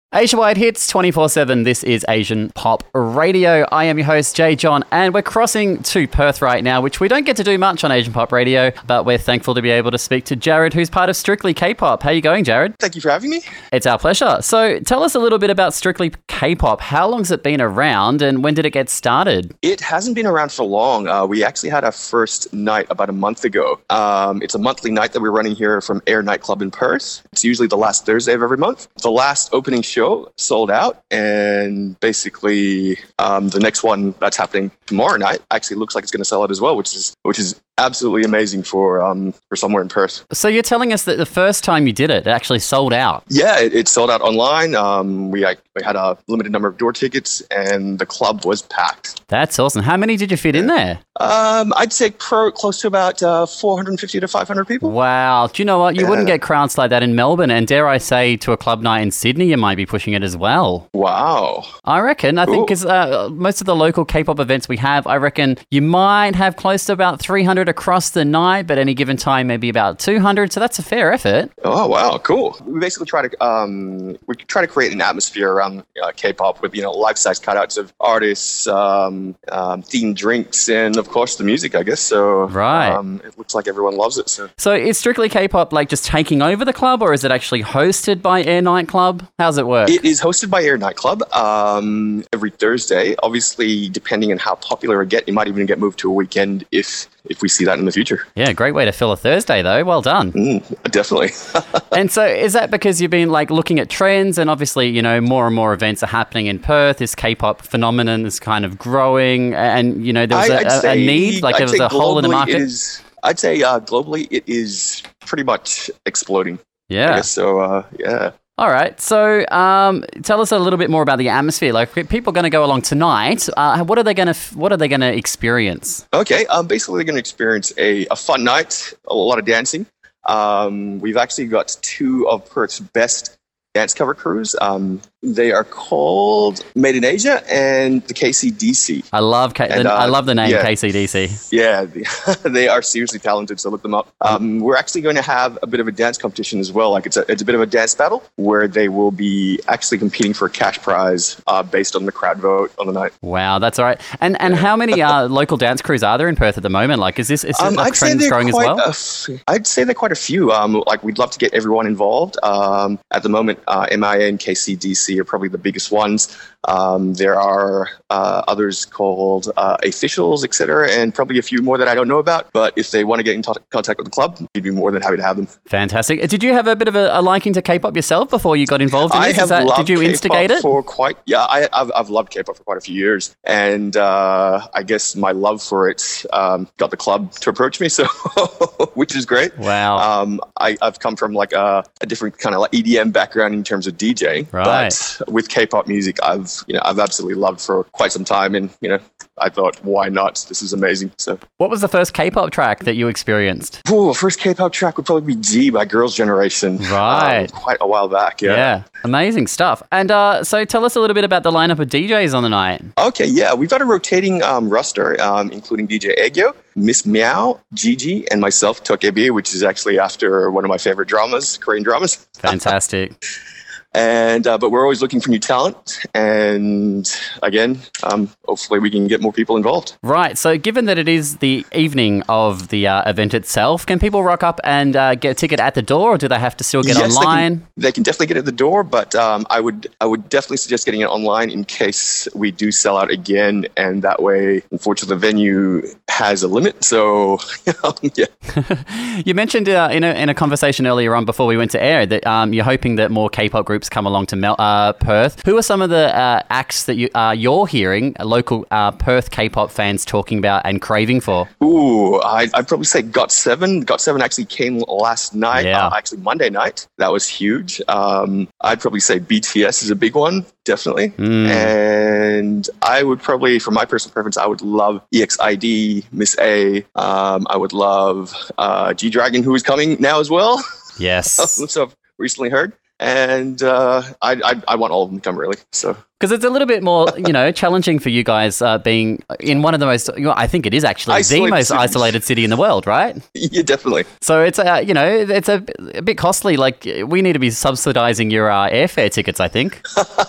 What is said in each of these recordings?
Asia-wide hits 24/7. This is Asian Pop Radio. I am your host, Jay John, and we're crossing to Perth right now, which we don't get to do much on Asian Pop Radio, but we're thankful to be able to speak to Jared, who's part of Strictly K-Pop. How are you going, Jared? Thank you for having me. It's our pleasure. So tell us a little bit about Strictly K-Pop. How long's it been around, and when did it get started? It hasn't been around for long. We actually had our first night about a month ago. It's a monthly night that we're running here from Air Nightclub in Perth. It's usually the last Thursday of every month. The last opening show sold out, and basically the next one that's happening tomorrow night actually looks like it's going to sell out as well, which is absolutely amazing for somewhere in Perth. So you're telling us that the first time you did it, it actually sold out? Yeah, it sold out online. We had a limited number of door tickets, and the club was packed. That's awesome. How many did you fit in there? I'd say close to about 450 to 500 people. Wow. Do you know what? You wouldn't get crowds like that in Melbourne, and dare I say, to a club night in Sydney, you might be pushing it as well. Wow. I reckon. I think because most of the local K-pop events we have, I reckon you might have close to about 300 across the night, but any given time, maybe about 200. So that's a fair effort. Oh, wow. Cool. We basically try to create an atmosphere around K-pop with, life-size cutouts of artists, themed drinks, and of course the music, I guess. So right. It looks like everyone loves it. So is Strictly K-Pop like just taking over the club, or is it actually hosted by Air Nightclub? How's it work? It is hosted by Air Nightclub every Thursday. Obviously, depending on how popular it gets, it might even get moved to a weekend if we see that in the future. Yeah, great way to fill a Thursday, though. Well done. Definitely. And so is that because you've been looking at trends, and obviously, more and more events are happening in Perth? This K-pop phenomenon is kind of growing, and, there was a need, there was a hole in the market? I'd say globally it is pretty much exploding. Yeah. I guess so, yeah. All right. So tell us a little bit more about the atmosphere. Like, people are going to go along tonight. What are they going to experience? Okay. Basically, they're going to experience a fun night, a lot of dancing. We've actually got two of Perth's best dance cover crews. They are called Made in Asia and the KCDC. I love the name KCDC. Yeah, they are seriously talented, so look them up. We're actually going to have a bit of a dance competition as well. It's a bit of a dance battle where they will be actually competing for a cash prize based on the crowd vote on the night. Wow, that's all right. And how many local dance crews are there in Perth at the moment? Is trends growing as well? I'd say there are quite a few. We'd love to get everyone involved. At the moment, MIA and KCDC are probably the biggest ones. There are others called Officials, etc., and probably a few more that I don't know about. But if they want to get in contact with the club, we'd be more than happy to have them. Fantastic. Did you have a bit of a liking to K-pop yourself before you got involved in this? Did you instigate it? I've loved K-pop for quite a few years, and I guess my love for it got the club to approach me, so which is great. Wow. I've come from a different kind of EDM background in terms of DJ, right. But with K-pop music, I've absolutely loved for quite some time, and I thought, why not? This is amazing. So, what was the first K-pop track that you experienced? First K-pop track would probably be G by Girls' Generation. Right, quite a while back. Yeah, amazing stuff. And so, tell us a little bit about the lineup of DJs on the night. Okay, yeah, we've got a rotating roster, including DJ Aegyo, Miss Meow, Gigi, and myself, Tokebi, which is actually after one of my favorite Korean dramas. Fantastic. And but we're always looking for new talent, and again, hopefully we can get more people involved. Right. So, given that it is the evening of the event itself, can people rock up and get a ticket at the door, or do they have to still get online? They can definitely get at the door, but I would definitely suggest getting it online in case we do sell out again, and that way, unfortunately, the venue has a limit. So, yeah. You mentioned in a conversation earlier on before we went to air that you're hoping that more K-pop groups come along to Perth. Who are some of the acts that you're hearing local Perth K-pop fans talking about and craving for? Ooh, I'd probably say GOT7. GOT7 actually came last night, actually Monday night. That was huge. I'd probably say BTS is a big one, definitely. And I would probably, for my personal preference, I would love EXID, Miss A. I would love G-Dragon, who is coming now as well. Yes. So I've recently heard. and I want all of them to come, really. So. Because it's a little bit more, challenging for you guys being in one of the most, I think it is actually the most isolated city in the world, right? Yeah, definitely. So it's, it's a bit costly. Like, we need to be subsidizing your airfare tickets, I think.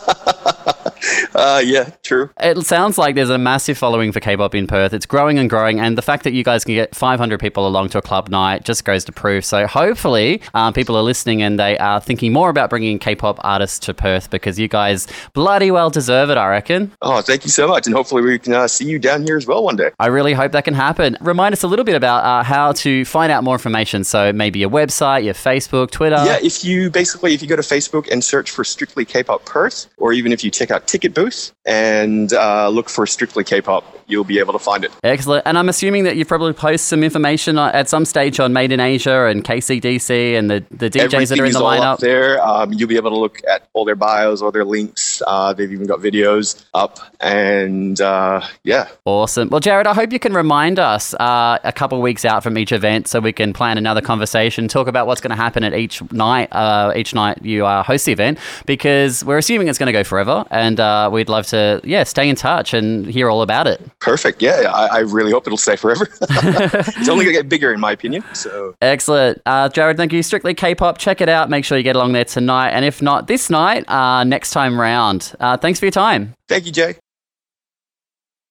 Yeah, true. It sounds like there's a massive following for K-pop in Perth. It's growing and growing, and the fact that you guys can get 500 people along to a club night just goes to proof. So hopefully people are listening and they are thinking more about bringing K-pop artists to Perth, because you guys bloody well deserve it, I reckon. Oh, thank you so much, and hopefully we can see you down here as well one day. I really hope that can happen. Remind us a little bit about how to find out more information. So maybe your website, your Facebook, Twitter. Yeah, if you go to Facebook and search for Strictly K-pop Perth, or even if you check out Ticket Booth and look for Strictly K-pop, you'll be able to find it. Excellent. And I'm assuming that you probably post some information at some stage on Made in Asia and KCDC and the DJs Everything that are in the lineup. all up there. You'll be able to look at all their bios, all their links. They've even got videos up, and yeah. Awesome. Well, Jared, I hope you can remind us a couple of weeks out from each event so we can plan another conversation, talk about what's going to happen at each night you host the event, because we're assuming it's going to go forever, and we'd love to stay in touch and hear all about it. Perfect. Yeah, I really hope it'll stay forever. It's only going to get bigger, in my opinion. So excellent. Jared, thank you. Strictly K-pop. Check it out. Make sure you get along there tonight. And if not this night, next time round. Thanks for your time. Thank you, Jay.